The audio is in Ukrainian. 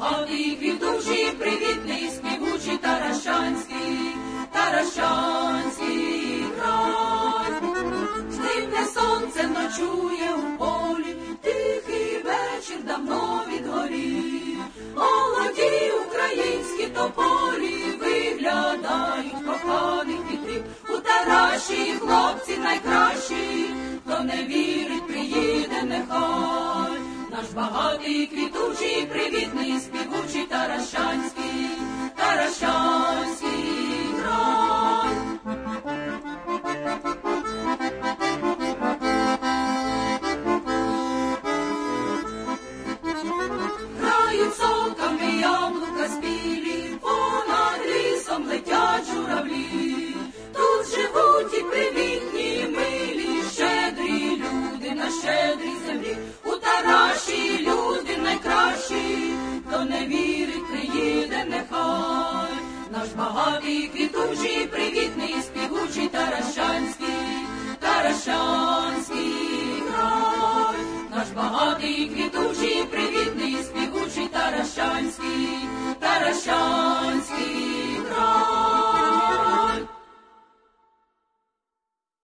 багатий, квітучий, привітний, співучий Таращанський, Таращанський край. Злипне сонце ночує у полі, тихий вечір давно відгорів. Молоді українські тополі виглядають коханих вітрів. У Тараші хлопці найкращі, хто не вірить, приїде нехай. Наш багатий, квітучий, привітний, співучий Таращанський, Таращанський край. Грають соками яблука спілі, понад лісом летять журавлі. Тут живуть і привітні, милі, щедрі люди на щедрій землі. У Тараші люди найкращі, хто не вірить, приїде нехай. Наш багатий, квітучий, привітний, співучий Таращанський, Таращанський